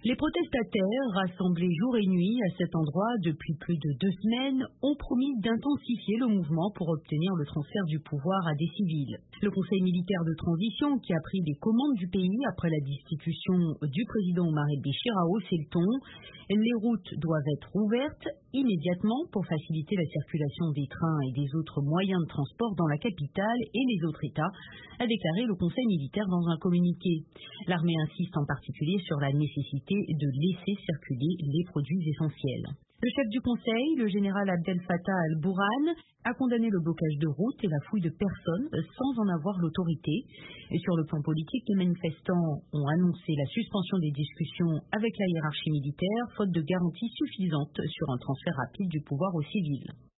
Les protestataires, rassemblés jour et nuit à cet endroit depuis plus de 2 semaines, ont promis d'intensifier le mouvement pour obtenir le transfert du pouvoir à des civils. Le Conseil militaire de transition, qui a pris les commandes du pays après la destitution du président Omar el-Béchir, a haussé le ton. Les routes doivent être ouvertes immédiatement pour faciliter la circulation des trains et des autres moyens de transport dans la capitale et les autres États, a déclaré le Conseil militaire dans un communiqué. L'armée insiste en particulier sur la nécessité de laisser circuler les produits essentiels. Le chef du Conseil, le général Abdel Fattah al-Burhan, a condamné le blocage de routes et la fouille de personnes sans en avoir l'autorité. Et sur le plan politique, les manifestants ont annoncé la suspension des discussions avec la hiérarchie militaire, faute de garanties suffisantes sur un transfert rapide du pouvoir aux civils.